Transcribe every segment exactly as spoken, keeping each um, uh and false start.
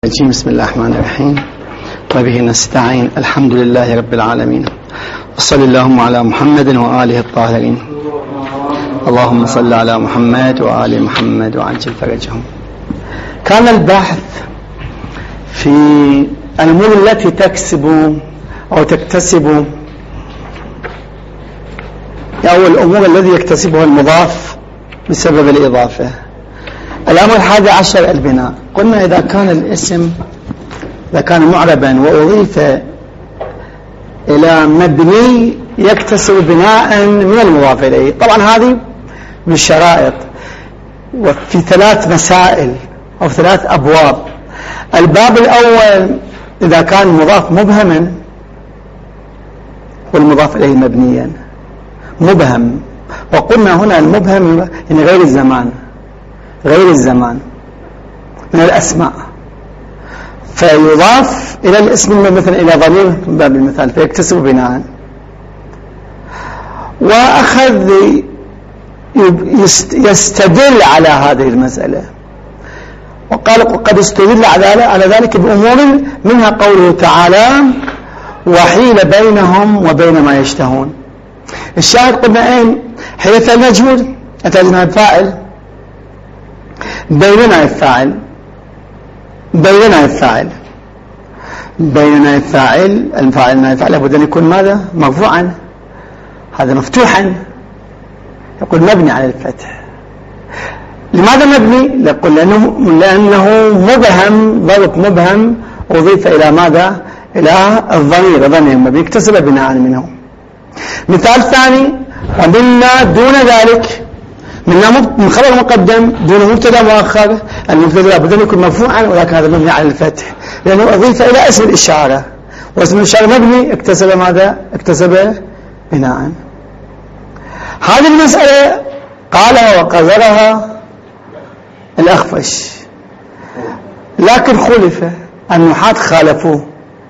بسم الله الرحمن الرحيم وبه نستعين. الحمد لله رب العالمين، وصلى اللهم على محمد وآله الطاهرين. اللهم صل على محمد وآل محمد وعجل فرجهم. كان البحث في الأمور التي تكسب أو تكتسب أو الأمور الذي يكتسبها المضاف بسبب الإضافة. الأمر الحادي عشر البناء. قلنا إذا كان الاسم إذا كان معربا وأضيف إلى مبني يكتسب بناء من المضاف إليه. طبعا هذه من الشرائط، وفي ثلاث مسائل أو ثلاث أبواب. الباب الأول إذا كان مضاف مبهما والمضاف إليه مبنيا مبهم، وقلنا هنا المبهم يعني غير الزمان غير الزمان من الأسماء، فيضاف إلى الاسم مثلا إلى ضمير من باب المثال فيكتسب بناء. وأخذ يستدل على هذه المسألة وقال قد استدل على ذلك بأمور منها قوله تعالى وحيل بينهم وبين ما يشتهون. الشاهد قلنا أين حيث المجهول أتجنا الفاعل بيننا الفاعل بيننا الفاعل بيننا الفاعل الفاعل الفاعل لابد أن يكون ماذا؟ مرفوعا، هذا مفتوحا، يقول مبني على الفتح. لماذا مبني؟ يقول لأنه, لأنه مبهم، ضرب مبهم أضيف إلى ماذا؟ إلى الضمير، ضمير مبني اكتسب بناء منه. مثال ثاني ومنا دون ذلك، من خبر مقدم دون مبتدا مؤخر. المبتدا لابد ان يكون مرفوعا ولكن هذا مبني على الفتح لانه اضيف الى اسم الاشاره، واسم الاشاره مبني اكتسب ماذا؟ اكتسب بناء. هذه المساله قالها وقذرها الاخفش، لكن خلف النحاة خالفوه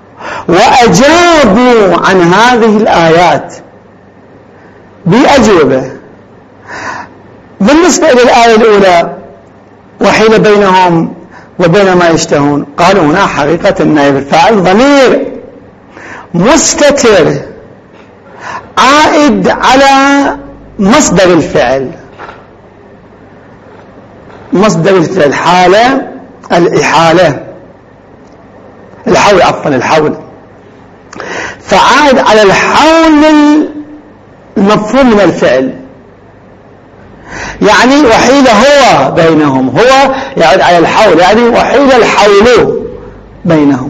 واجابوا عن هذه الايات باجوبه. بالنسبة إلى الآية الأولى وحيل بينهم وبين ما يشتهون، قالوا هنا حقيقة النائب الفاعل ضمير مستتر عائد على مصدر الفعل، مصدر الفعل حالة الإحالة الحول عفوا الحول، فعائد على الحول المفهوم من الفعل، يعني وحيل هو بينهم، هو يعود على الحول، يعني وحيل الحول بينهم.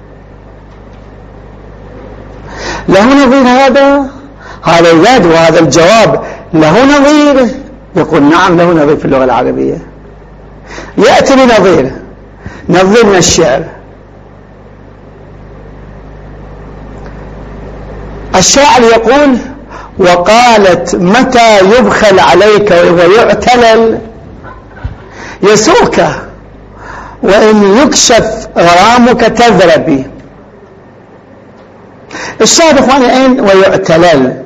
له نظير هذا هذا اليد وهذا الجواب له نظير؟ يقول نعم له نظير في اللغة العربية. يأتي بنظير، نظير من الشعر. الشاعر يقول وقالت متى يبخل عليك ويعتلل يسوك وإن يكشف غرامك تذربي. الشاهد اخواني اين ويعتلل؟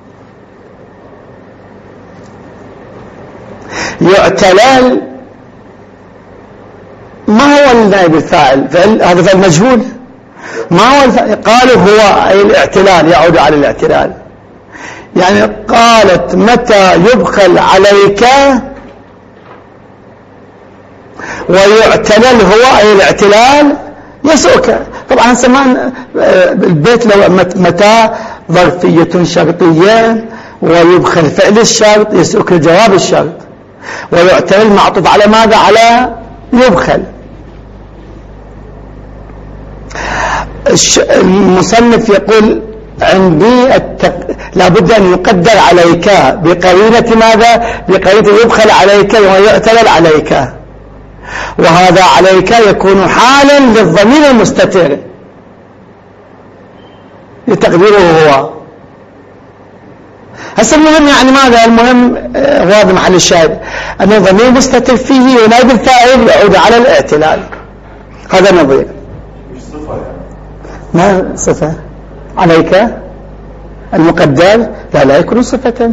يعتلل ما هو النائب الفاعل؟ هذا فعل مجهول. ما هو الفاعل؟ قالوا هو أي الاعتلال، يعود على الاعتلال. يعني قالت متى يبخل عليك ويعتلل هو أي الاعتلال يسوك. طبعا سمان البيت لو متى ظرفية شرطية ويبخل فعل الشرط يسوك جواب الشرط، ويعتلل معطوف على ماذا؟ على يبخل. المصنف يقول عندي التق... لابد أن يقدر عليك بقرينة ماذا؟ بقرينة يبخل عليك ويعتلل عليك، وهذا عليك يكون حالا للضمير المستتر لتقديره هو. هسه المهم يعني ماذا؟ المهم واضح محل الشاهد أن الضمير مستتر فيه ونائب الفاعل يعود على الاعتلال. هذا نظير. مش صفة يعني؟ ما صفة عليك المقدر لا لا يكون صفة.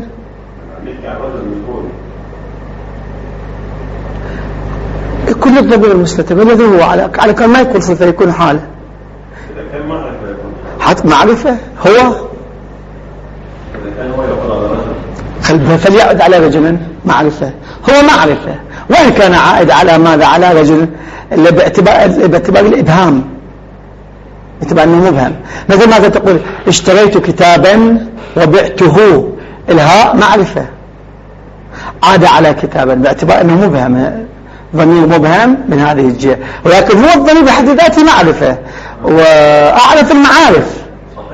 كل الضمير المستتر الذي هو على على كان ما يكون صفة يكون حالة. إذا كان معرفة يكون حتى معرفة هو. إذا كان هو يقول على رجل فليعد على رجل معرفة، هو معرفة وإن كان عائد على ماذا؟ على رجل اللي باعتبار باعتبار الإبهام، باعتبار أنه مبهم. مثل ماذا تقول اشتريت كتابا وبعته، الهاء معرفة عاد على كتابا باعتبار أنه مبهم، ضمير مبهم من هذه الجهة، ولكن هو الضمير بحد ذاته معرفة وأعرف المعارف.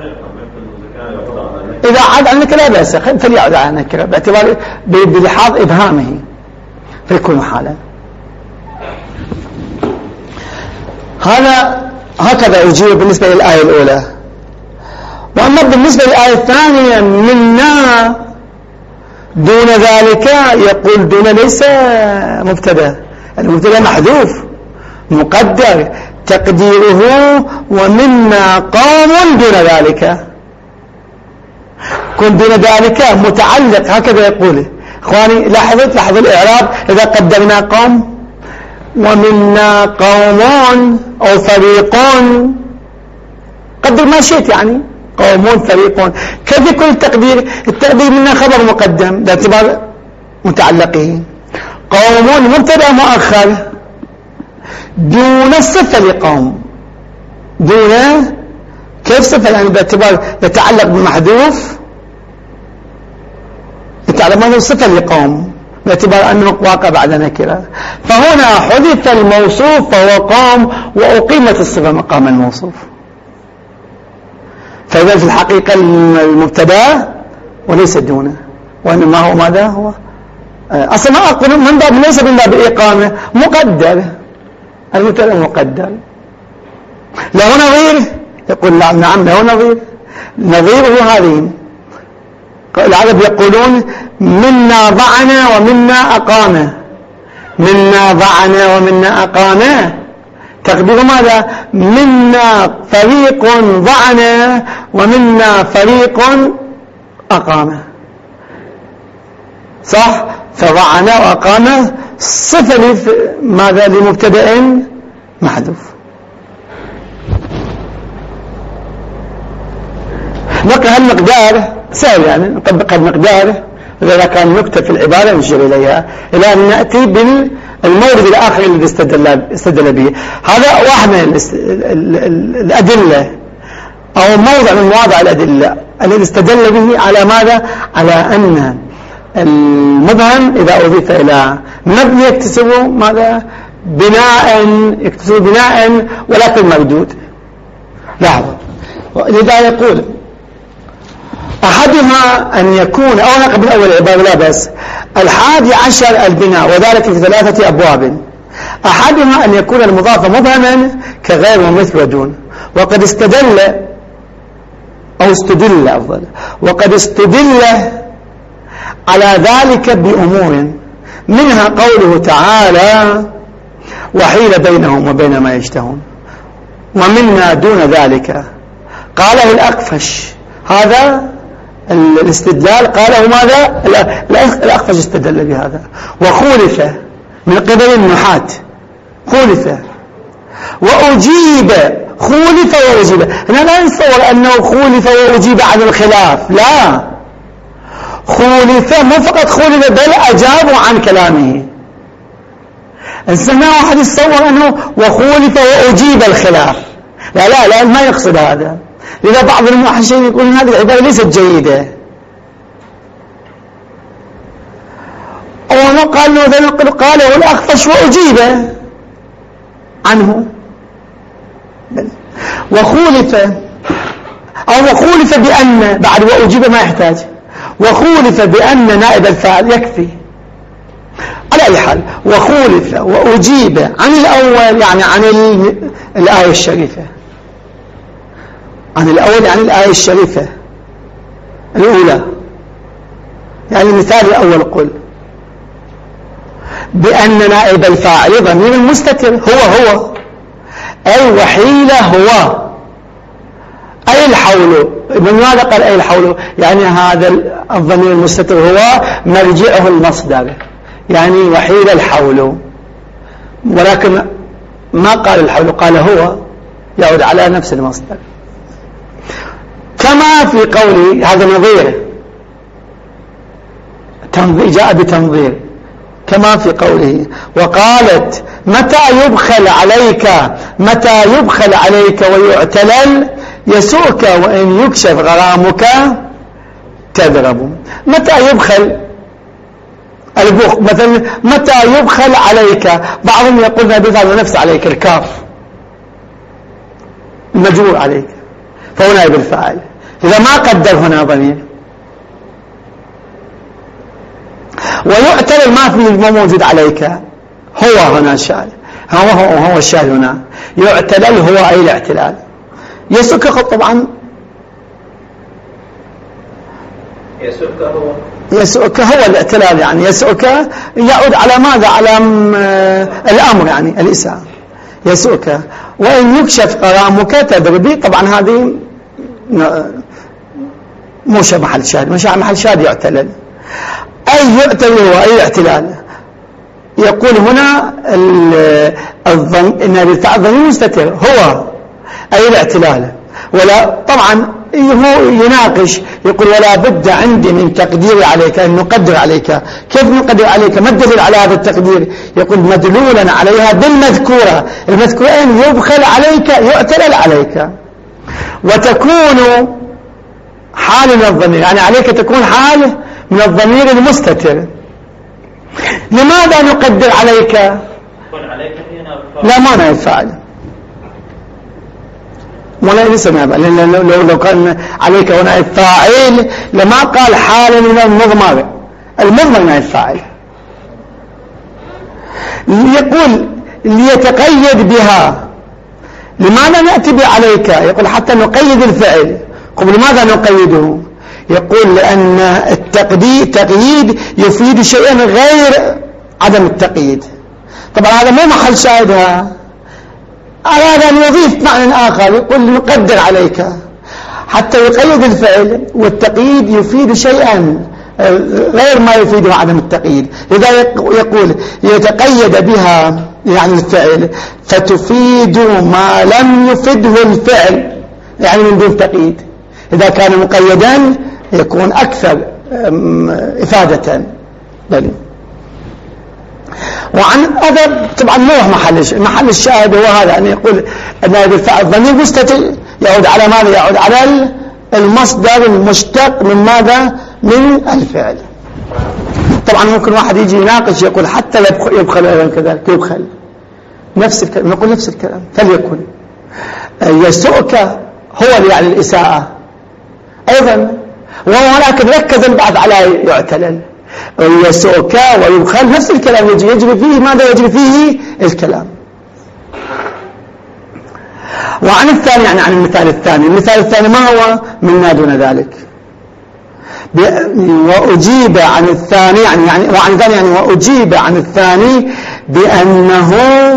إذا عاد عن النكرة لا بأس، فليعد عن النكرة باعتبار بلحاظ إبهامه فيكون حالا. هذا هكذا يجيب بالنسبة للآية الأولى. وأما بالنسبة للآية الثانية منا دون ذلك، يقول دون ليس مبتدأ، المبتدأ محذوف مقدر تقديره ومنا قوم دون ذلك، كن دون ذلك متعلق، هكذا يقول. اخواني لاحظوا لاحظوا الاعراب، اذا قدرنا قوم ومنا قومون او فريقون، قدر ما شئت يعني قومون فريقون، كيف يكون التقدير؟ التقدير منا خبر مقدم باعتبار متعلقه، قومون مبتدا مؤخر، دون الصفه لقوم، دون كيف صفه يعني باعتبار يتعلق بمحذوف، يتعلق ما صفه لقوم باعتبار انه واقع بعد نكره، فهنا حذف الموصوف فهو قوم واقيمت الصفه مقام الموصوف. فإذا في الحقيقة المبتدا وليس دونه، وإنما هو ماذا هو أصلا ما أقول من باب ليس من باب الإقامة، مقدر، المبتدا مقدر. له نظير؟ يقول نعم نعم له نظير، نظيره هذه العرب يقولون منا ضعنا ومنا أقامة، منا ضعنا ومنا أقامة، تقدير ماذا؟ منا فريق ضعنا ومنا فريق أقامة، صح؟ فضعنا وأقامة صفة ماذا؟ لمبتدأ محذوف. نقل هالمقدار سهل يعني نطبق هالمقدار إذا كان نكتة في العبارة نشير إليها إلى أن نأتي بالمورد الآخر الذي استدل, استدل به. هذا واحد من الأدلة أو موضع من مواضع الأدلة الذي استدل به على ماذا؟ على أن المبهم إذا أضيف إلى مبني يكتسبه ماذا؟ بناء، يكتسبه بناء ولكن مردود. لاحظوا لذا يقول أحدها أن يكون أو نقبل أول العبارة لا بس الحادي عشر البناء وذلك في ثلاثة أبواب. أحدها أن يكون المضاف مبهما كغير ومثل ودون، وقد استدل أو استدل أفضل وقد استدل على ذلك بأمور، منها قوله تعالى وحيل بينهم وبين ما يشتهون، ومنا دون ذلك قاله الأقفش، هذا الاستدلال قاله ماذا؟ الأخفش استدل بهذا، وخولف من قبل النحاة، خولف وأجيب، خولف وأجيب. أنا لا نتصور أنه خولف وأجيب عن الخلاف، لا، خولف مو فقط خولف بل أجابوا عن كلامه. السماع واحد يتصور أنه وخولف وأجيب الخلاف، لا لا لا ما يقصد هذا. لذا بعض المحشين يقولون هذه العبارة ليست جيدة، وما قال له قاله الأخفش وأجيب عنه، وخولف أو وخولف بأن بعد وأجيب ما يحتاج، وخولف بأن نائب الفاعل يكفي. على أي حال وخولف وأجيب عن الأول يعني عن الآية الشريفة، عن الأول عن الآية الشريفة الأولى، يعني المثال الأول قل بأن نائب الفاعل ضمير المستتر هو هو أي وحيل هو أي الحول. من ماذا قال أي الحول؟ يعني هذا الضمير المستتر هو مرجعه المصدر، يعني وحيل الحول ولكن ما قال الحول، قال هو، يعود على نفس المصدر. كما في قوله، هذا نظير، جاء بتنظير، كما في قوله وقالت متى يبخل عليك متى يبخل عليك ويعتلل يسوءك وإن يكشف غرامك تضرب. متى يبخل البخل مثلا، متى يبخل عليك، بعضهم يقول بهذا نفس عليك الكاف مجرور عليك فهو نائب الفاعل، إذا ما قدر هنا ضمير. ويعتلل ما في مو موجود عليك، هو هنا شاذ، هو هو هو الشاذ هنا. يعتلل هو أي الاعتلال. يسؤك طبعا يسؤك هو يسؤك هو الاعتلال، يعني يسؤك يعود على ماذا؟ على الأمر، يعني الإساءة. يسؤك وإن يكشف غرامك تضربي، طبعا هذه مش محل شاذ، مش محل شاذ يعتلل. أي يعتلل هو أي اعتلال. يقول هنا الظن إن الفعل ضمير مستتر هو أي الاعتلال. ولا طبعا هو يناقش يقول ولا بد عندي من تقدير عليك، أن نقدر عليك. كيف نقدر عليك؟ ما الدليل على هذا التقدير؟ يقول مدلولا عليها بالمذكورة، المذكورين يبخل عليك يعتلل عليك، وتكون حال من الضمير، يعني عليك تكون حال من الضمير المستتر. لماذا نقدر عليك؟ لا ما نائب فاعل، ولا يسمى لأن لو لو كان عليك ونائب فاعل لما قال حال من المضمر، المضمر نائب فاعل. يقول ليتقيد بها. لماذا نأتي بعليك؟ يقول حتى نقيد الفعل. قبل لماذا نقيده؟ يقول لأن التقييد تقييد يفيد شيئا غير عدم التقييد. طبعا هذا مو محل شاهدها، أراد أن يضيف معنى آخر، يقول نقدر عليك حتى يقيد الفعل، والتقييد يفيد شيئا غير ما يفيده عدم التقييد. لذا يقول يتقيد بها يعني الفعل فتفيد ما لم يفده الفعل، يعني من دون تقييد. إذا كان مقيدا يكون أكثر إفادة. بل وعن هذا طبعا مو محل محل الشاهد هو هذا، أن يقول أن الفعل الضمير مستتر يعود على ماذا؟ يعود على المصدر المشتق من ماذا؟ من الفعل. طبعا ممكن واحد يجي يناقش يقول حتى يبخل أيضا كذلك، يبخل نفس الكلام، نقول نفس الكلام فليكن. يسؤك هو يعني الإساءة أيضا، ولكن ركز البعض على يعتلل. يسؤك ويبخل نفس الكلام يجي يجري فيه ماذا؟ يجري فيه الكلام. وعن الثاني يعني عن المثال الثاني، المثال الثاني ما هو؟ مما دون ذلك. وأجيب عن الثاني يعني يعني وعن الثاني يعني وأجيب عن الثاني بأنه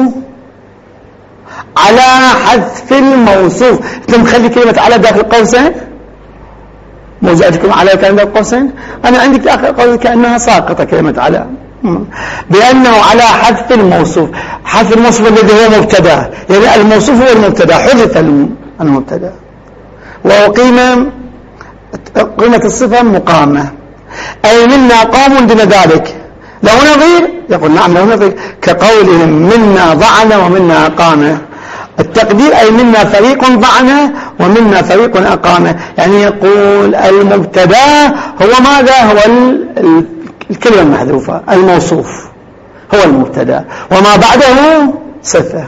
على حذف الموصوف. لم خلي كلمة على داخل قوسين، موجودكم على كلمة داخل قوسين، أنا عندك داخل قوسين كأنها ساقطة كلمة على، بأنه على حذف الموصوف. حذف الموصوف الذي هو مبتدا، يعني الموصوف هو المبتدا، حذف المبتدا وأقيم قيمة الصفة مقامة، أي منا قوم دون ذلك. له نظير؟ يقول نعم له نظير، كقولهم منا ضعن ومنا أقامة. التقدير أي منا فريق ضعن ومنا فريق أقامة، يعني يقول المبتدا هو ماذا؟ هو الكلمة المحذوفة، الموصوف هو المبتدا وما بعده صفة.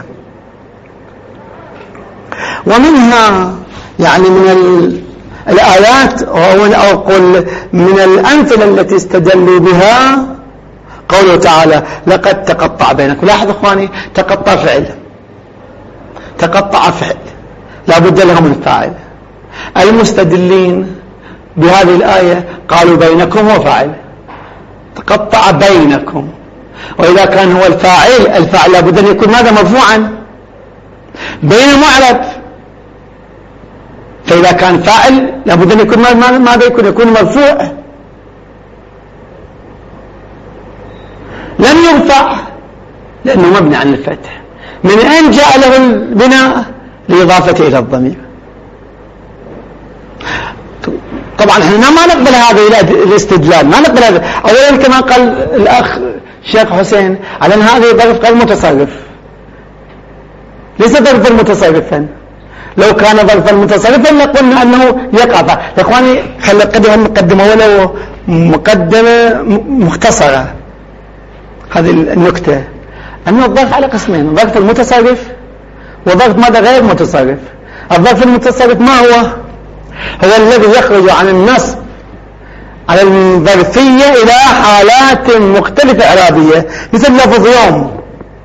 ومنها يعني من الآيات أو أقول من الأمثلة التي استدلوا بها قوله تعالى لقد تقطع بينكم. لاحظ إخواني، تقطع فعل، تقطع فعل لا بد لهم من فاعل. المستدلين بهذه الآية قالوا بينكم وفاعل، تقطع بينكم، وإذا كان هو الفاعل الفاعل لا بد أن يكون ماذا؟ مرفوعا، بين معرب. فإذا كان فاعل لابد أن يكون ماذا؟ يكون يكون مرفوع. لم يرفع لأنه مبني على الفتح. من أين جاء له البناء؟ لإضافته إلى الضمير. طبعا احنا ما نقبل هذا الاستدلال، ما نقبل هذا. أولا كما قال الأخ الشيخ حسين على أن هذا ظرف غير متصرف، ليس ظرفا متصرفا. لو كان ظرفا متصرفا لقلنا أنه يقع. يا إخواني خلي أقدم مقدمة ولو مقدمة مختصرة. هذه النكتة أن الظرف على قسمين: الظرف المتصرف وظرف ماذا غير متصرف. الظرف المتصرف ما هو؟ هو الذي يخرج عن النصب على الظرفية إلى حالات مختلفة إعرابية، مثل لفظ يوم.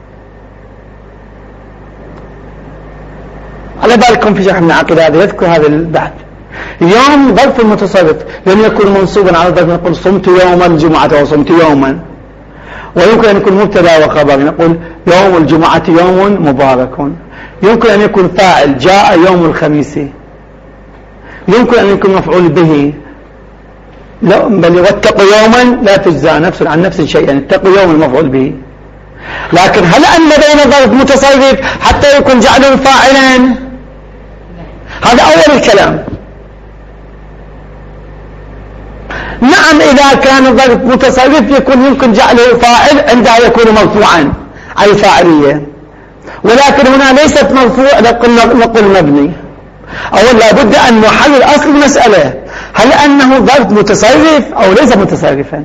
على بالكم في شرح من العقيدة هذا يذكر هذا البحث. يوم ظرف المتصرف لم يكن منصوبا على الظرف، نقول صمت يوم الجمعة وصمت يوما. ويمكن أن يكون مبتدا وخبر، نقول يوم الجمعة يوم مبارك. يمكن أن يكون فاعل جاء يوم الخميس. يمكن أن يكون مفعول به، لا بل واتقوا يوما لا تجزى نفس عن نفس شيئا، يعني اتقوا يوم المفعول به. لكن هل أن بين ظرف متصرف حتى يكون جعله فاعلا؟ هذا أول الكلام. نعم إذا كان ظرف متصرف يكون يمكن جعله فاعل عندها يكون مرفوعا على الفاعلية، ولكن هنا ليست مرفوع، نقول مبني. أولا لابد أن نحلل أصل المسألة: هل أنه ظرف متصرف أو ليس متصرفا؟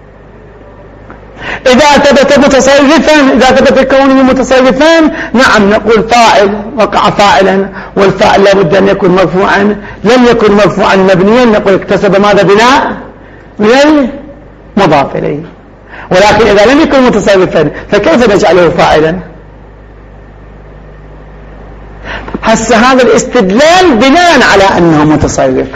إذا ثبت متصرفا، إذا ثبت كونه متصرفا، نعم نقول فاعل وقع فاعلا، والفاعل لابد أن يكون مرفوعا. لم يكن مرفوعا مبنيا، نقول اكتسب ماذا؟ بناء من المضاف إليه. ولكن إذا لم يكن متصرفا فكيف نجعله فاعلا؟ هسه هذا الاستدلال بناء على أنه متصرف،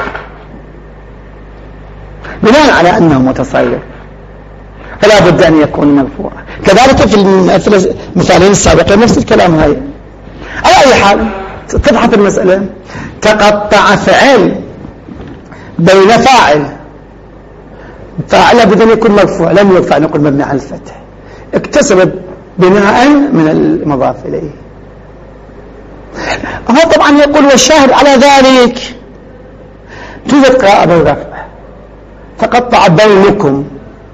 بناء على أنه متصرف فلا بد أن يكون مرفوعا. كذلك في المثالين السابقين نفس الكلام هاي. على أي حال تضحط المسألة. تقطع فعل بين فاعل، فاعل لابد أن يكون مرفوع، لم يرفع نقول مبني على الفتح. اكتسب بناء من المضاف إليه. هو طبعا يقول والشاهد على ذلك توجد قراءة بالرفع: تقطع بينكم.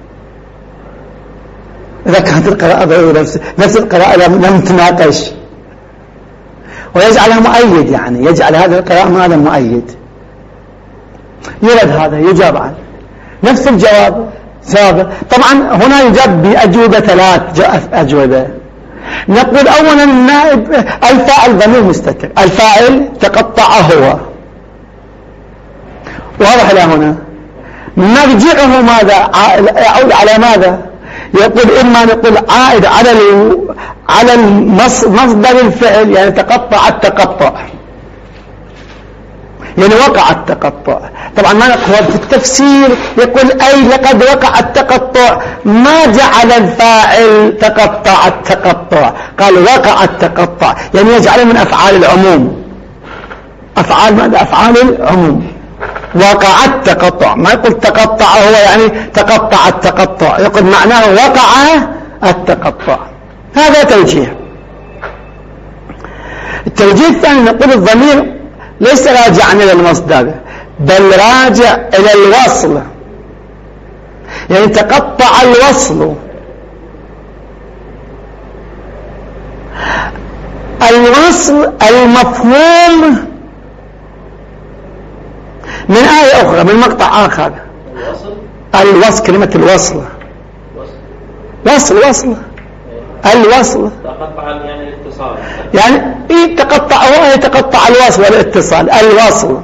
إذا كانت القراءة نفس, نفس القراءة لم تناقش، ويجعلها مؤيد، يعني يجعل هذا القراءة ماذا؟ مؤيد. يرد هذا يجاب عنه نفس الجواب سابق. طبعا هنا يجاب بأجوبة ثلاث أجوبة. نقول أولا النائب الفاعل ضمير مستتر، الفاعل تقطع هو، واضح إلى هنا. مرجعه ماذا؟ يعود على ماذا؟ يقول إما نقول عائد على على مصدر الفعل، يعني تقطع التقطع، يعني وقع التقطع. طبعا ما نقول في التفسير يقول أي لقد وقع التقطع، ما جعل الفاعل تقطع التقطع، قال وقع التقطع، يعني يجعله من أفعال العموم. أفعال ماذا؟ أفعال العموم. وقع التقطع، ما يقول تقطع هو يعني تقطع التقطع، يقول معناه وقع التقطع. هذا توجيه. التوجيه الثاني نقول الضمير ليس راجعا إلى المصدر، بل راجع إلى الوصل، يعني تقطع الوصل. الوصل المفهوم من آية أخرى، من مقطع آخر. الوصل، كلمة الوصل، وصل وصل الوصل تقطع يعني الاتصال، يعني إيه تقطع؟ هو يتقطع الوصل والاتصال. الوصل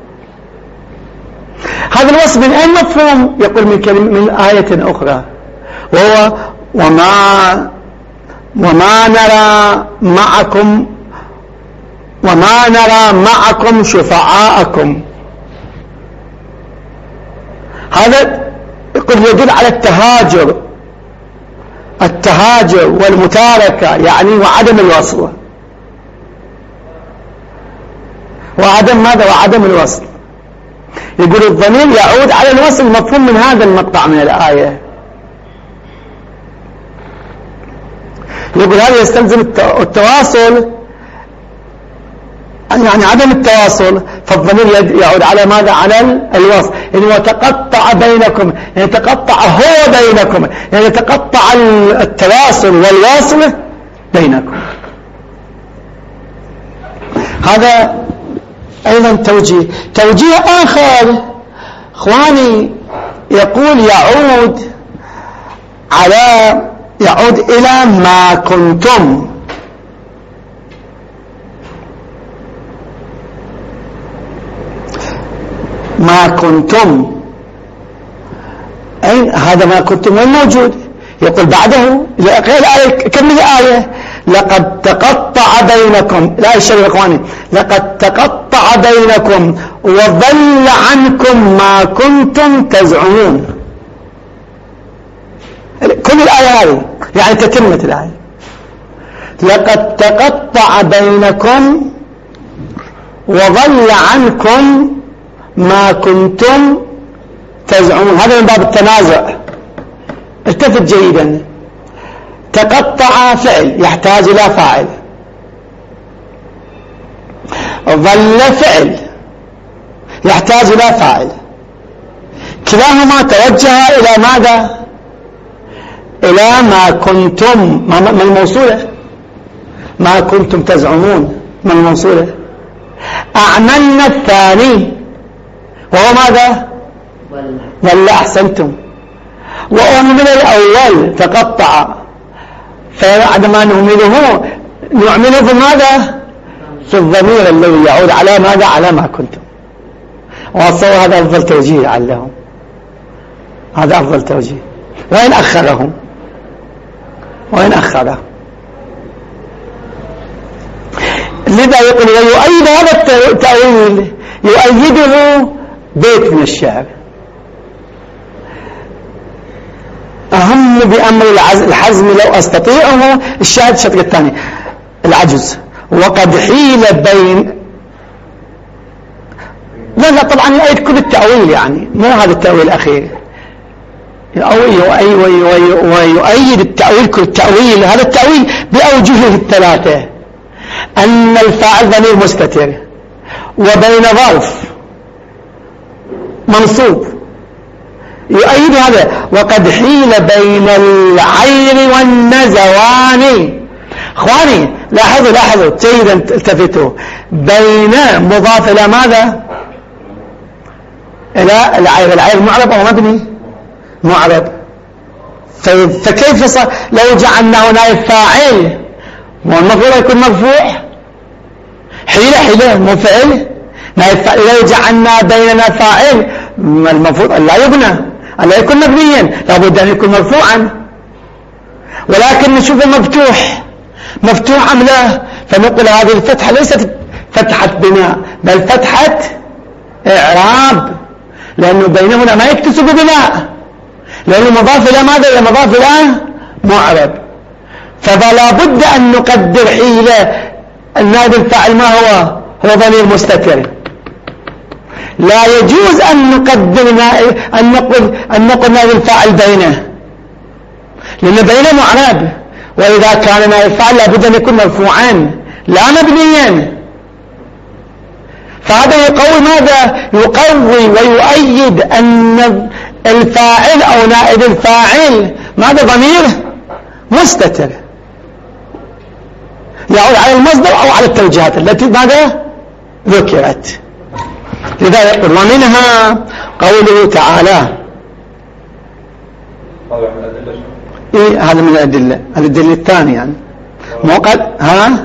هذا الوصل من أي مفهوم؟ يقول من كلمة من آية أخرى، وهو وما وما نرى معكم وما نرى معكم شفعاءكم. هذا يقول يدل على التهاجر، التهاجر والمتاركة، يعني وعدم الوصل، وعدم ماذا؟ وعدم الوصل. يقول الضمير يعود على الوصل مفهوم من هذا المقطع من الآية. يقول هذا يستلزم التواصل، يعني عدم التواصل، فالضمير يعود على ماذا؟ على الوصل. يعني وتقطع بينكم، يعني تقطع هو بينكم، يعني تقطع التواصل والواصل بينكم. هذا أيضا توجيه. توجيه آخر اخواني يقول يعود على يعود إلى ما كنتم. ما كنتم أين هذا ما كنتم وين موجود؟ يقول بعده كم الآية؟ لقد تقطع بينكم، لا الشيء إخواني، لقد تقطع بينكم وضل عنكم ما كنتم تزعمون. كل الآية هذه يعني تتمة الآية. لقد تقطع بينكم وضل عنكم ما كنتم تزعمون. هذا من باب التنازع. التفت جيدا. تقطع فعل يحتاج إلى فاعل، ظل فعل يحتاج إلى فاعل، كلاهما توجه إلى ماذا؟ إلى ما كنتم. ما الموصولة؟ ما كنتم تزعمون. ما الموصولة؟ أعملنا الثاني وهو ماذا؟ ظل. أحسنتم. وأهمل الأول تقطع، فبعد ما نهمله نعمله في ماذا؟ في الضمير الذي يعود على ماذا؟ على ما كنتم. وأصور هذا أفضل توجيه علهم، هذا أفضل توجيه. وين أخرهم؟ وين أخره؟ لذا يقول ويؤيد هذا التأويل، يؤيده بيت من الشعر: أهم بأمر الحزم لو أستطيعه. الشاهد الشطر الثاني العجز. وقد حيل بين، لا لا طبعا يؤيد كل التأويل، يعني مو هذا التأويل الأخير، ويؤيد التأويل كل التأويل. هذا التأويل بأوجهه الثلاثة: أن الفاعل ضمير مستتر، وبين ظرف منصوب. يؤيد هذا. وقد حيل بين العير والنزوان. اخواني لاحظوا لاحظوا جيدا، التفتوا. بين مضاف الى ماذا؟ الى العير. العير معرب او مبني؟ معرب. فكيف صار لو جعلناه نائب فاعل؟ والمفروض يكون مرفوع. حيله حيله مو فعل نائب فاعل. لو جعلنا بيننا فاعل المفروض ان لا يبنى، ان لا يكون مبنيا، لابد ان يكون مرفوعا. ولكن نشوفه مفتوح. مفتوح ام لا؟ فنقول هذه الفتحه ليست فتحه بناء، بل فتحه اعراب، لانه بينهما ما يكتسب بناء، لانه مضاف الى ماذا؟ الى مضاف الى معرب. فلا بد ان نقدر حيله النائب الفاعل ما هو؟ هو ضمير مستتر. لا يجوز ان نقدر نائب ان نقول ان نقول نائب الفاعل بينه، لان بينه معرب، واذا كان نائب فاعل لابد ان يكون مرفوعا لا مبنيا. فهذا يقوي ماذا؟ يقوي ويؤيد ان الفاعل او نائب الفاعل ماذا؟ ضمير مستتر يعود على المصدر او على التوجيهات التي ماذا ذكرت. لذا يقول ومنها قوله تعالى. إيه هذا من الأدلة، هذا الدليل الثاني يعني مو قال ها؟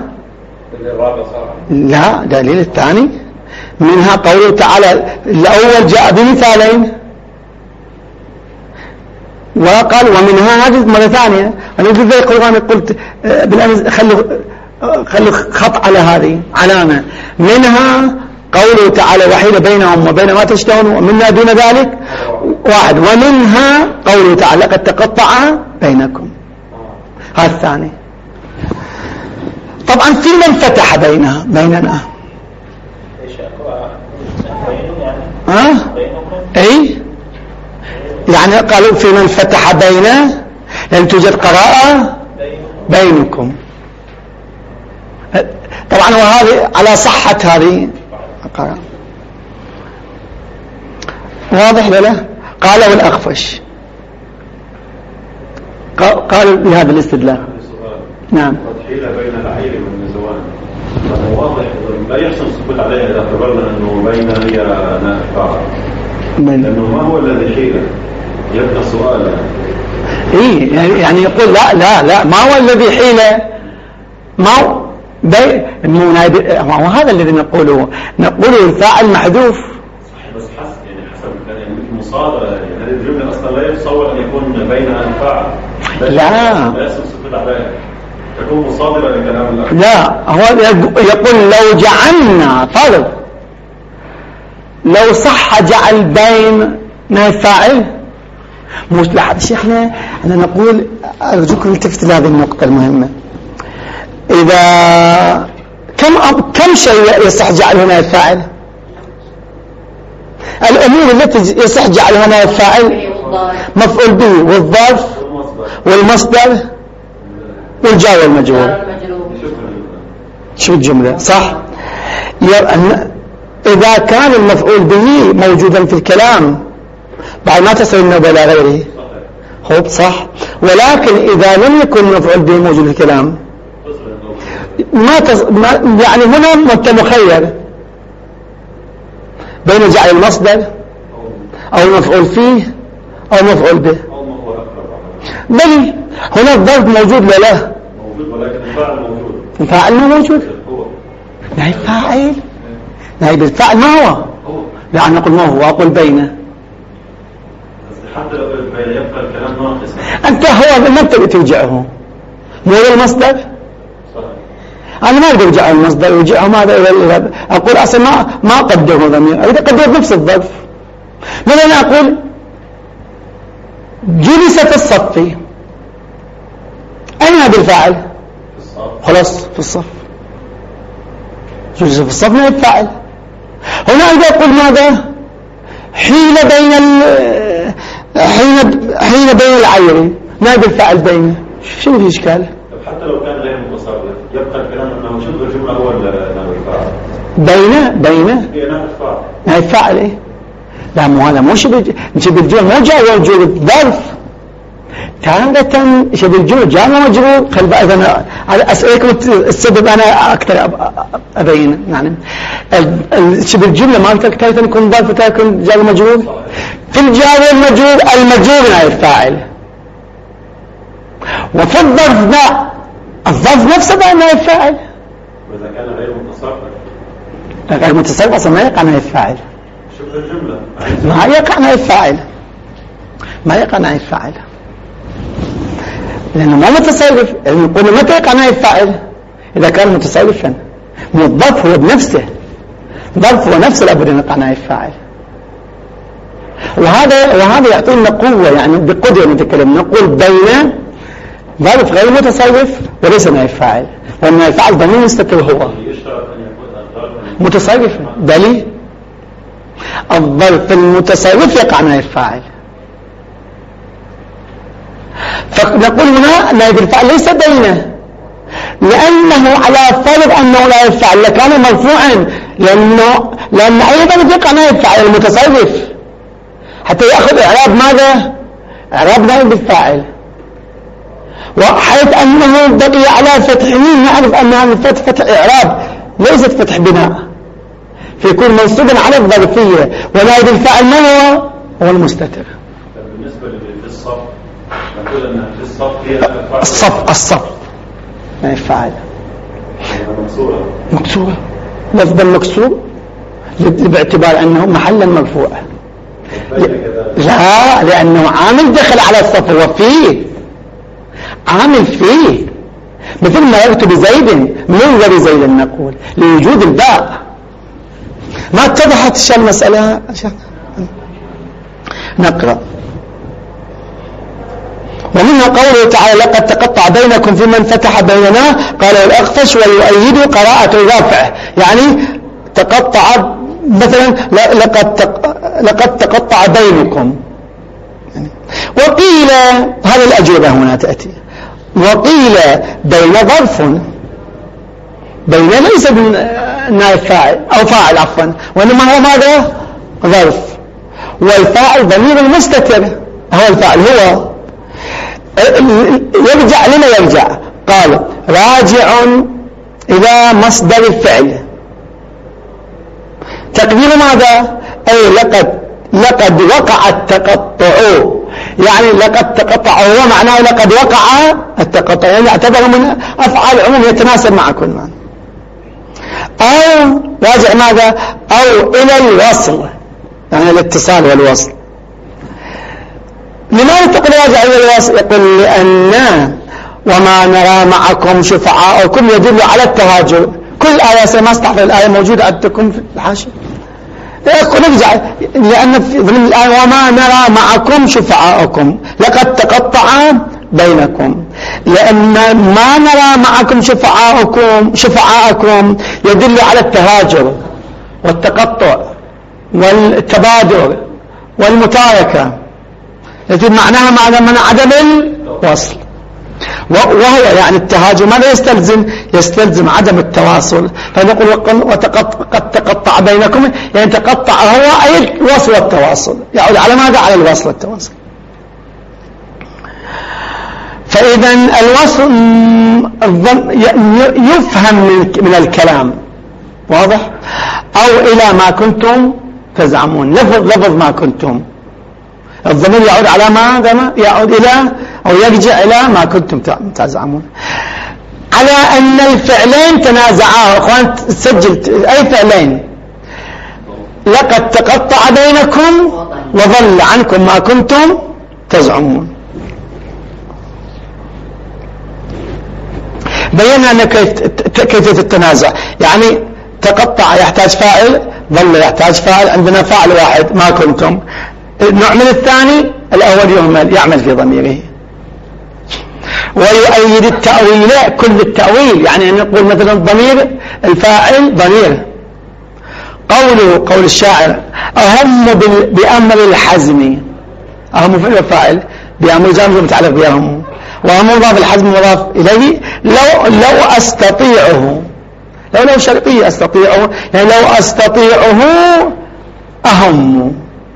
لا دليل الثاني. منها قوله تعالى الأول جاء بمثالين وقال ومنها هذه مرة ثانية. أنا قلت ذي القرآن قلت بالأمس خلوا خلوا خط على هذه علامة. منها قوله تعالى وحيل بينهم وبين ما تشتهون ومنا دون ذلك واحد. ومنها قوله تعالى قد تقطع بينكم. هذا الثاني. طبعا في من فتح بينها بيننا ها؟ اي يعني قالوا في من فتح بينه، لأن توجد قراءة بينكم. طبعا وهذه على صحة هذه واضح ولا؟ قالوا الأخفش قالوا بهذا الاستدلال. نعم. حيل بين العير والنزوان واضح لا يحسن السكوت عليها إذا اعتبرنا أنه بين هي نافعة، لأنه ما هو الذي حيل يبقى سؤالا. إيه يعني يقول لا لا لا ما هو الذي حيل، ما هو بي مو هذا الذي نقوله نقوله الفاعل محذوف. صحيح بس حسب يعني حسب يعني مصادرة يعني هذه الجملة أصلا لا يتصور أن يكون بينها الفاعل. لا لا يحسن السكوت عليها تكون مصادرة لكلام الله. لا هو يقول لو جعلنا فرض لو صح جعل بين الفاعل مش لحد شيء. احنا احنا نقول ارجوكم التفتوا لهذه النقطة المهمة. إذا كم كم شيء يصح جعل هنا الفاعل؟ الأمور التي يصح جعل هنا الفاعل مفعول به والظرف والمصدر والجار والمجرور. شو الجملة صح؟ إذا كان المفعول به موجودا في الكلام بعد ما تصل النوبة إلى غيره هو صح، ولكن إذا لم يكن المفعول به موجود في الكلام ما, تص... ما يعني هنا أنت مخير بين جعل المصدر أو المفعول فيه أو مفعول به. بل هنا الظرف موجود ولا لا؟ موجود ولكن الفاعل موجود. الفاعل ما موجود. نهي فاعل نهي بالفاعل ما هو؟ لا نقول ما هو أقول بينه. حتى لو بين يبقى الكلام ناقص. أنت هو ما تبي توجعه مو المصدر. أنا ما أقدر أرجع المصدر وجعه ماذا أقول أصلا ما ما قدره ضمير إذا قدرت نفس الظرف. مثلا أقول جلس في الصف أين هذا الفاعل؟ خلاص في الصف. جلس في الصف ما الفاعل. هنا أقدر أقول ماذا؟ حين بين ال حين حين بين العير ما الفاعل بينه. شنو في إشكال؟ حتى لو كان غير متصرف يبقى الكلام انه شبه الجمله هو الفاعل. بينه بينه هي نهي الفاعل. نهي الفاعل ايه؟ لا مو هذا مو شبه شبه الجمله مو جاء وجود ظرف. تارة شبه الجمله جاء مجرور. خل بقى انا اسالكم السبب انا اكثر ابين يعني شبه الجمله ما قلت تارة يكون ظرف وتارة يكون جاء مجرور. في الجار والمجرور المجرور نهي الفاعل، وفي الظرف لا الظرف نفسه بقى نهي الفاعل. وإذا كان غير متصرف غير متصرف أصلا ما يقع نهي الفاعل. شبه الجملة ما يقع نهي الفاعل ما يقع نهي الفاعل لأنه ما متصرف. نقول متى يقع نهي الفاعل؟ إذا كان متصرفا. مو الظرف هو بنفسه، الظرف هو نفسه لابد أن يقع نهي الفاعل. وهذا وهذا يعطينا قوة يعني بقدرة نتكلم نقول بين ظرف غير متصرف وليس نهي الفاعل، وأن الفاعل ضمير مستتر هو متصرف. دليل الظرف المتصرف يقع نهي الفاعل. فنقول هنا نهي الفاعل ليس بينه لأنه على فرض أنه لا يفعل لكان مرفوعا، لأنه لأن أيضا يقع نهي الفاعل المتصرف حتى يأخذ إعراب ماذا؟ إعراب نهي الفاعل. وحيث أنه بقي على فتحه نعرف أن هذا الفتح فتح إعراب ليست فتح بناء، فيكون منصوبا على الظرفية ونائب الفاعل ما هو؟ هو المستتر. بالنسبة للصف نقول أن في الصف هي الصف الصف نائب الفاعل مكسورة مكسورة لفظا مكسور باعتبار أنه محلا مرفوع. لا لأنه عامل دخل على الصف هو فيه عامل فيه مثل ما يكتب زيد من غير زيد نقول لوجود الباء. ما اتضحت الشيء المسألة؟ نقرأ. ومنها قوله تعالى لقد تقطع بينكم في من فتح بيننا قال الأخفش ويؤيد قراءة الرفع يعني تقطع مثلا لقد لقد تقطع بينكم. وقيل هذه الأجوبة هنا تأتي وقيل بين ظرف، بين ليس نائب فاعل أو فاعل عفوا، وإنما هو ماذا؟ ظرف، والفاعل ضمير المستتر هو الفاعل، هو يرجع لما يرجع. قال راجع إلى مصدر الفعل، تقدير ماذا؟ أي لقد لقد وقع التقطع، يعني لقد تقطع، هو معناه لقد وقع التقطع، يعني يعتبر من أفعال العموم يتناسب مع كل معنى. أو راجع ماذا؟ أو إلى الوصل، يعني الاتصال والوصل. لماذا تقول راجع إلى الوصل؟ يقول لأن وما نرى معكم شفعاءكم يدل على التهاجر. كل آية ما استحضر الآية موجودة عندكم في الحاشية، يقول نرجع، لأن في ضمن الآية وما نرى معكم شفعاءكم لقد تقطع بينكم، لأن ما نرى معكم شفعاءكم شفعاءكم يدل على التهاجر والتقطع والتبادر والمتاركة، التي معناها معنى من عدم الوصل، وهو يعني التهاجر ماذا يستلزم؟ يستلزم عدم التواصل. فنقول قد تقطع بينكم، يعني تقطع هو أي الوصل والتواصل، يعود على ماذا؟ على الوصل والتواصل. فإذا الوصل يفهم من الكلام، واضح؟ أو إلى ما كنتم تزعمون، لفظ لفظ ما كنتم، الضمير يعود على ماذا؟ يعود إلى أو يرجع إلى ما كنتم تزعمون، على أن الفعلين تنازعا. أخوان سجلت أي فعلين؟ لقد تقطع بينكم وضل عنكم ما كنتم تزعمون. بينا أن كيفية التنازع، يعني تقطع يحتاج فاعل، ضل يحتاج فاعل، عندنا فاعل واحد ما كنتم. النوع الثاني الأول يهمل يعمل في ضميره. ويؤيد التأويل كل التأويل، يعني أن نقول مثلا الضمير الفاعل ضمير، قوله قول الشاعر أهم بأمر الحزم، أهم فعل الفاعل بأمر جامد متعلق بهم، وأهم مضاف الحزم مضاف إليه. لو لو أستطيعه، لو لو شرطية أستطيعه، يعني لو أستطيعه أهم.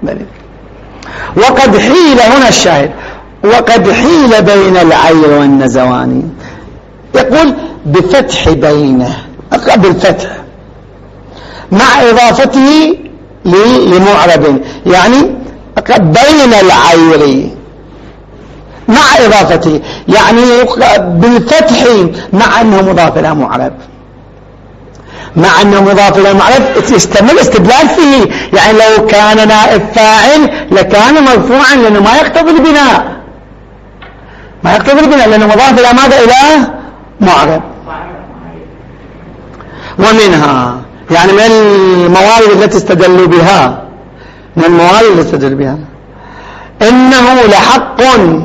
وقد حيل هنا الشاهد، وقد حيل بين العير والنزواني، يقول بفتح بينه، بالفتح مع إضافته لمعرب، يعني بين العير مع إضافته، يعني بالفتح مع أنه مضاف إلى معرب، مع أنه مضاف إلى معرب يستمر استدلال فيه. يعني لو كان نائب فاعل لكان مرفوعا، لأنه ما يقتضي البناء، ما يقتضي البناء لأنه مضاف إلى ماذا؟ إلى معرب. ومنها يعني من الموارد التي استدلوا بها، من الموارد التي استدلوا بها إنه لحق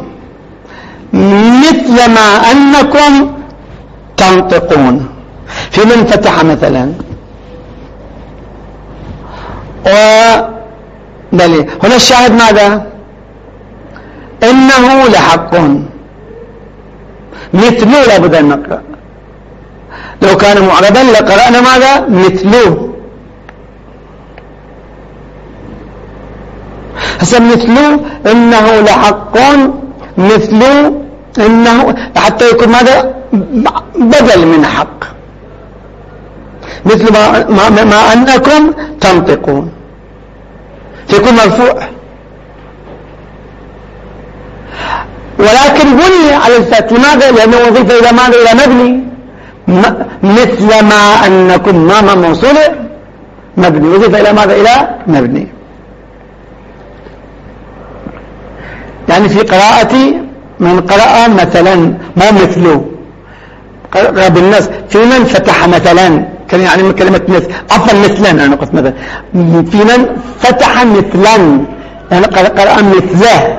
مثل ما أنكم تنطقون، في من فتح مثلا، وبلي هنا الشاهد ماذا؟ إنه لحق مثلو، لابد أن نقرأ، لو كان معربا لقرأنا ماذا؟ مثلو. هسه مثلو إنه لحق، مثلو إنه حتى يكون ماذا؟ بدل من حق، مثل ما, ما, ما أنكم تنطقون، فيكون مرفوع، ولكن بني على الفتح. لماذا؟ لأنه وظيفة إلى ماذا؟ إلى مبني، مثل ما أنكم ما ما موصولة مبني، وظيفة إلى ماذا؟ إلى مبني. يعني في قراءتي من قرأ مثلا مو مثله، قرأ بالناس في من فتح مثلا، كان يعني كلمة مثل عفوا مثلا، أنا قلت مثلا، في من فتح مثلا يعني قرأ مثله.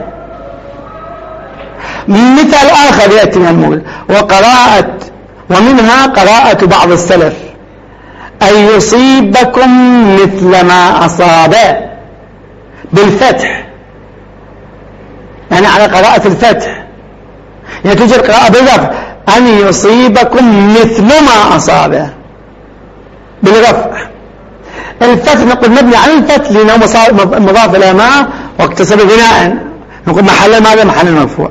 مثال آخر يأتي من المول، وقراءة ومنها قراءة بعض السلف أن يصيبكم مثل ما أصاب بالفتح، يعني على قراءة الفتح، يعني توجد قراءة بالرفع أن يصيبكم مثل ما أصابه بالرفع. الفتح نقول مبني على الفتح لأنه مضاف إلى ما واكتسب بناء، نقول محل ماذا؟ محل مرفوع.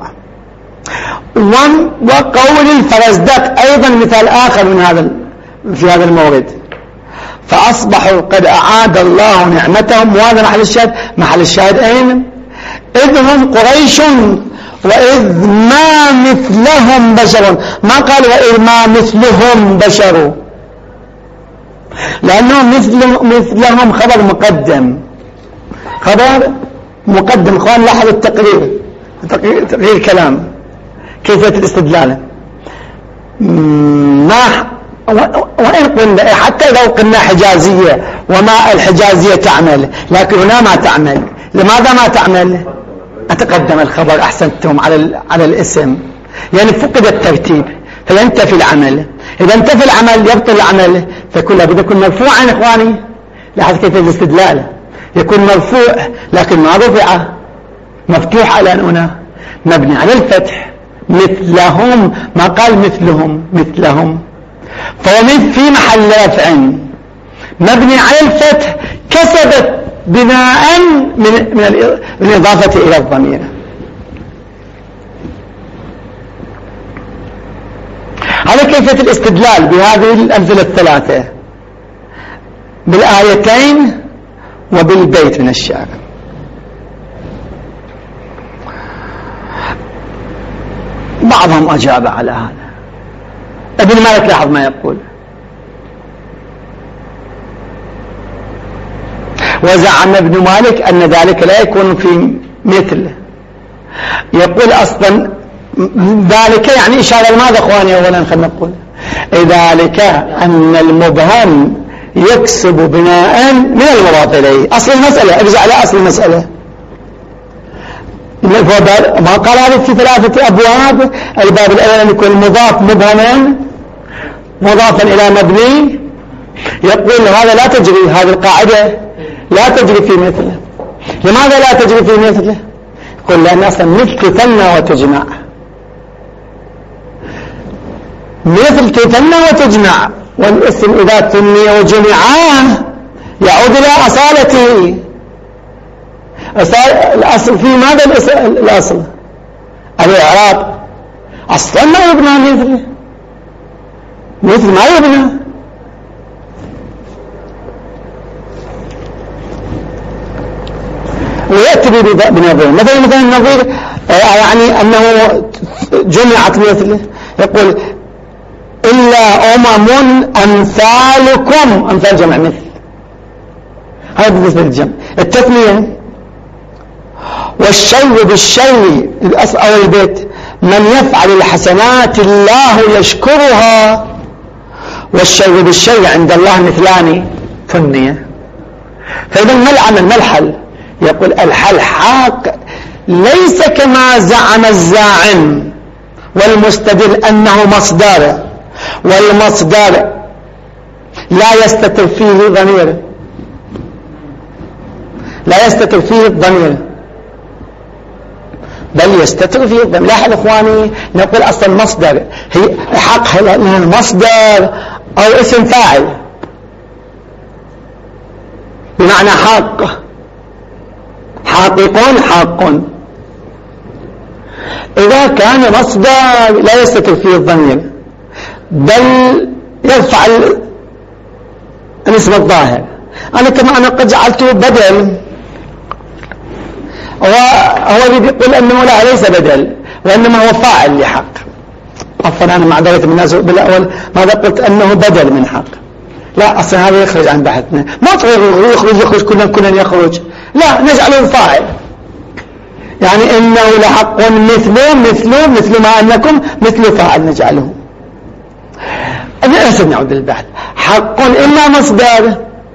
وقول الفرزدق أيضا مثال آخر من هذا في هذا المورد، فأصبحوا قد أعاد الله نعمتهم، وهذا محل الشاهد. محل الشاهد أين؟ إذ هم قريش وإذ ما مثلهم بشر، ما قال وإذ ما مثلهم بشر، لأنه مثل مثلهم خبر مقدم، خبر مقدم. اخوان لاحظوا التقرير، تقرير كلام، كيفية الاستدلال. ما وإن قلنا حتى لو قلنا حجازية وما الحجازية تعمل، لكن هنا ما تعمل. لماذا ما تعمل؟ أتقدم الخبر، أحسنتم على على الاسم، يعني فقد الترتيب فينتفي العمل. إذا انتفي العمل يبطل العمل، فكل لابد يكون مرفوعا. إخواني لاحظ كيف الاستدلال، يكون مرفوع لكن ما رفع، مفتوح على هنا مبني على الفتح. مثلهم ما قال مثلهم، مثلهم، فهو في محل رفع مبني على الفتح كسبت بناء من من الإضافة إلى الضمير. هذا كيفية الاستدلال بهذه الأمثلة الثلاثة، بالآيتين وبالبيت من الشعر. بعضهم أجاب على هذا. ابن مالك لاحظ ما يقول: وزعم ابن مالك أن ذلك لا يكون في مثله. يقول أصلا ذلك يعني إشارة لماذا أخواني؟ أولا خلنا نقول ذلك أن المبهم يكسب بناء من المضاف إليه. أصل المسألة، ارجع على أصل المسألة. ما قال هذا في ثلاثة أبواب. الباب الأول أن يكون المضاف مبهما مضافا إلى مبني. يقول هذا لا تجري، هذه القاعدة لا تجري في مثله. لماذا لا تجري في مثله؟ يقول لأن أصلا مثل تثنى وتجمع، مثل تثنى وتجمع، والاسم إذا تثني وجمعاه يعود إلى أصالته. الأصل في ماذا؟ الأصل الإعراب أصلا ما يبنى مثله، مثل ما يبنى. ويأتي بنظير، مثلا مثلا النظير يعني أنه جمعت مثله. يقول إلا أمم أمثالكم، أمثال جمع مثل. هذا بالنسبة للجمع. التثنية والشيء بالشيء الأصل أو البيت: من يفعل الحسنات الله يشكرها. والشيء بالشيء عند الله مثلان ثنية. فإذا ما العمل؟ ما الحل؟ يقول الحل حاق ليس كما زعم الزاعم والمستدل أنه مصدر، والمصدر لا يستتر فيه ضمير، لا يستتر فيه الضمير بل يستتر فيه الضمير. لاحظ اخواني، نقول اصلا المصدر هي حق المصدر او اسم فاعل بمعنى حق، حاقق حق. إذا كان مصدر لا يستتر فيه الضمير بل يرفع الاسم الظاهر. أنا كما أنا قد جعلته بدل، وهو يقول أنه لا ليس بدل وإنما هو فاعل لحق. عفوا أنا معذرة من الناس بالأول ماذا قلت؟ أنه بدل من حق. لا، أصلا هذا يخرج عن بحثنا. ما تغير يخرج يخرج كلنا كلنا يخرج، لا، نجعله فاعل. يعني إنه لحق مثله مثله مثل ما أنكم مثل فاعل نجعله. أنا نعود للبحث. حق إما مصدر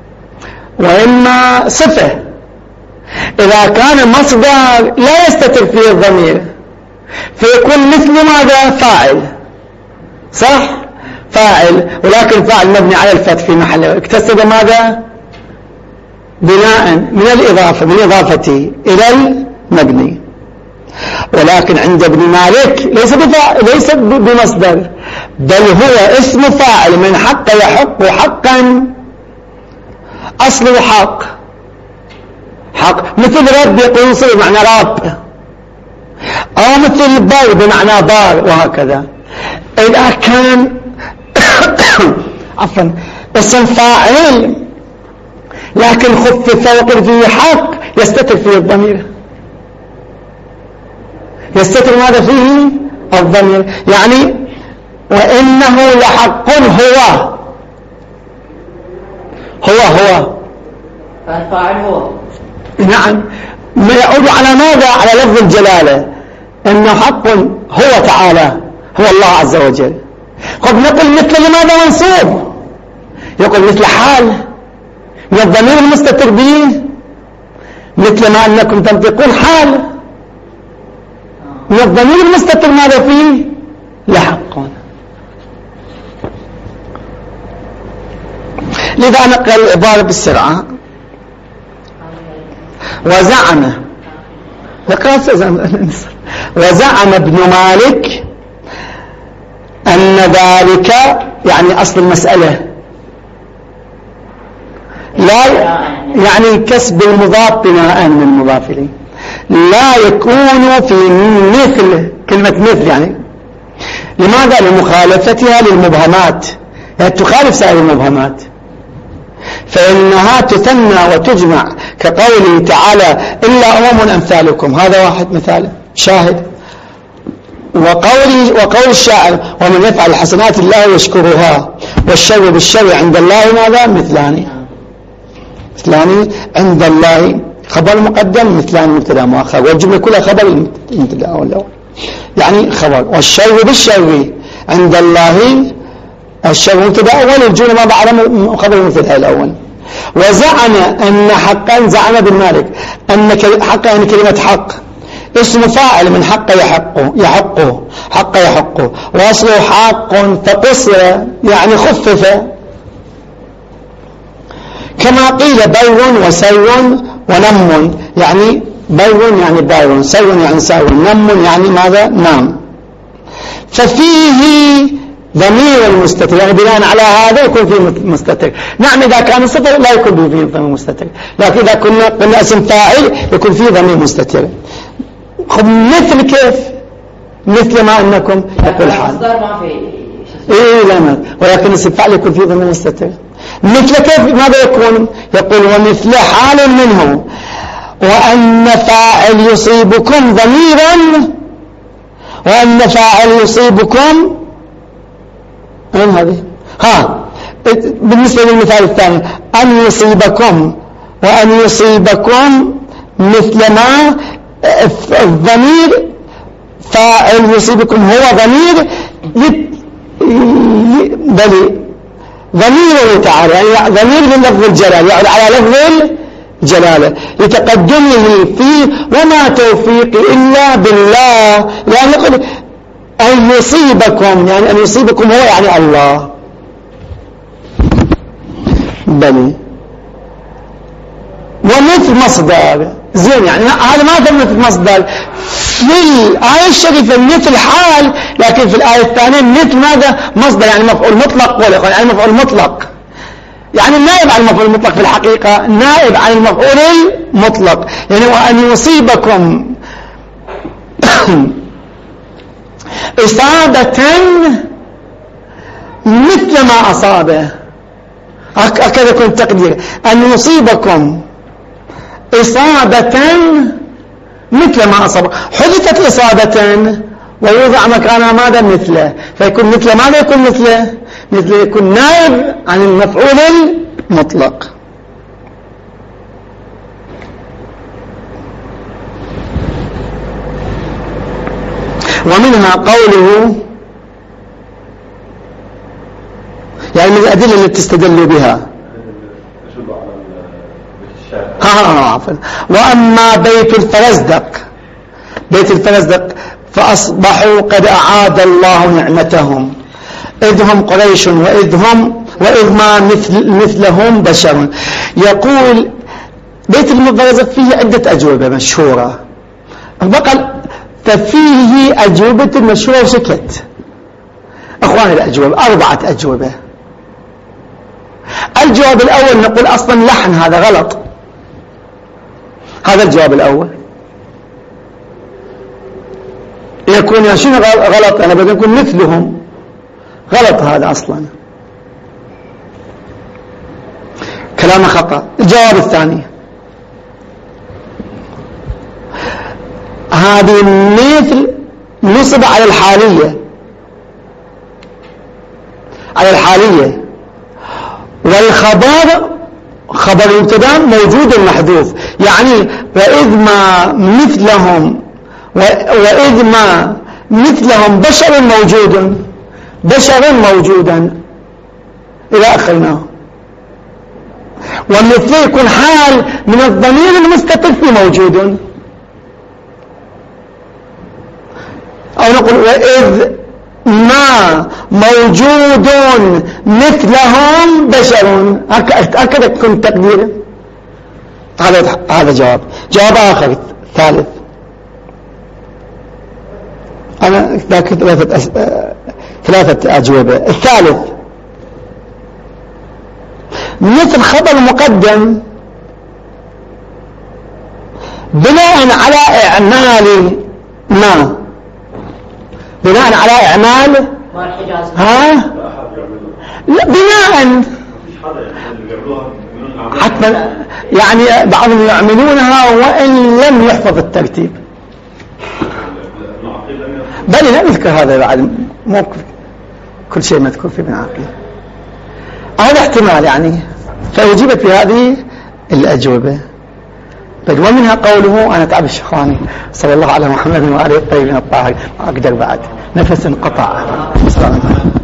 وإما صفة. إذا كان مصدر لا يستتر فيه الضمير فيكون مثل ماذا؟ فاعل، صح؟ فاعل، ولكن فاعل مبني على الفتح في محله. اكتسب ماذا؟ بناء من الإضافة، من إضافته إلى المبني. ولكن عند ابن مالك ليس ليس بمصدر، بل هو اسم فاعل من حق يحق حقا، أصله حق حق، مثل رب يقول صير بمعنى رب، أو مثل بار بمعنى بار، وهكذا. إذا كان عفوا اسم فاعل لكن خفف وقل فيه حق، يستتر فيه الضمير، يستتر ماذا فيه الضمير، يعني وإنه لحق هو هو هو فالفاعل هو، نعم، ما يعود على ماذا؟ على لفظ الجلالة، إنه حق هو تعالى، هو الله عز وجل. قد نقول مثل لماذا منصوب؟ يقول مثل حال من الضمير المستتر به، مثل ما أنكم تنطقون حال من الضمير المستتر ماذا فيه؟ لحقون. لذا نقرأ العبارة بالسرعة. وزعم وزعم ابن مالك أن ذلك، يعني أصل المسألة، لا يعني كسب المضاف بناء من المضاف إليه، لا يكون في مثل كلمة مثل، يعني لماذا؟ لمخالفتها للمبهمات، يعني تخالف سائر المبهمات، فإنها تثنى وتجمع، كقوله تعالى إلا أمم أمثالكم، هذا واحد مثال شاهد. وقول, وقول الشاعر ومن يفعل الحسنات الله يشكرها، والشر بالشر عند الله ماذا؟ مثلان مثلان عند الله، خبر مقدم، مثلان مبتدا مؤخر، والجملة كلها خبر مبتدا أول، يعني خبر. والشر بالشر عند الله، الشر مبتدا أول، الجملة ما بعد خبر المبتدا الأول. وزعم أن حقا، زعم ابن مالك أن حقا يعني كلمة حق اسم فاعل من حق يحقه يحقه حق يحقه، واصله حق فقصر يعني خفف، كما قيل بر وسر ونم، يعني بر يعني بار، سر يعني سر، نم يعني ماذا؟ نام. ففيه ضمير المستتر، يعني بناء على هذا يكون فيه مستتر. نعم إذا كان مستتر لا يكون فيه ضمير مستتر، لكن إذا كنا قلنا اسم فاعل يكون فيه ضمير مستتر. مثل كيف؟ مثل ما أنكم يقول حال، إيه لا ما، ولكن اسم فاعل يكون فيه ضمير مستتر. مثل كيف؟ ماذا يكون؟ يقول ومثل حال منه، وأن فاعل يصيبكم ضميرا، وأن فاعل يصيبكم، أين هذه؟ ها بالنسبة للمثال الثاني، أن يصيبكم، وأن يصيبكم مثل ما الضمير فاعل يصيبكم هو ضمير بل ضمير تعالى، يعني ضمير من لفظ الجلال، يعني على لفظ الجلالة لتقدمه فيه وما توفيقي إلا بالله، يعني يقول أن يصيبكم، يعني أن يصيبكم هو يعني الله، بل ومثل مصدر زين، يعني هذا ما ثبت مصدر في الآية الشريفة مثل حال، لكن في الآية الثانية مثل ماذا؟ مصدر، يعني مفعول مطلق، ولا يعني مفعول مطلق، يعني نائب عن المفعول المطلق في الحقيقة، نائب عن المفعول المطلق، يعني وأن يصيبكم إصابة مثل ما أصابه، هكذا يكون التقدير، أن يصيبكم إصابة مثل ما أصاب، حدثت إصابة ويوضع مكانها ماذا؟ مثله، فيكون مثل ماذا؟ يكون مثله مثل يكون نائب عن المفعول المطلق. ومنها قوله، يعني من الأدلة التي تستدل بها، ها ها عفوا. وأما بيت الفرزدق، بيت الفرزدق فأصبحوا قد أعاد الله نعمتهم، إذ هم قريش وإذ هم وإذ ما مثل مثلهم بشر. يقول بيت الفرزدق فيه عدة أجوبة مشهورة، بقى ففيه أجوبة المشروع وسكت. أخواني الأجوبة أربعة أجوبة. الجواب الأول نقول أصلا لحن، هذا غلط، هذا الجواب الأول. يكون يا شنو غلط؟ أنا بدي أكون مثلهم، غلط هذا أصلا، كلامه خطأ. الجواب الثاني هذه مثل نصب على الحالية، على الحالية، والخبر خبر المبتدا موجود محذوف، يعني وإذ ما مثلهم وإذ ما مثلهم بشر موجود، بشر موجودا إلى آخرنا. والمثل يكون حال من الضمير المستتر موجود، أو نقول وإذ ما موجود مثلهم بشر، هكذا يكون تقديره. هذا هذا جواب. جواب آخر ثالث، أنا ذاك ثلاثة أس... ثلاثة أجوبة. الثالث مثل خبر مقدم بناء على إعمال ما، بناء على إعمال ها لا بناء حتما، يعني بعضهم يعملونها وإن لم يحفظ الترتيب. بل لا نذكر هذا بعد، مو كل شيء مذكور في ابن عقيل. هذا احتمال يعني، فأجيبت بهذه الأجوبة. بل ومنها قوله أنا تعب الشيخاني صلى الله على محمد وآله الطيبين الطاهرين، ما أقدر بعد، نفس انقطع.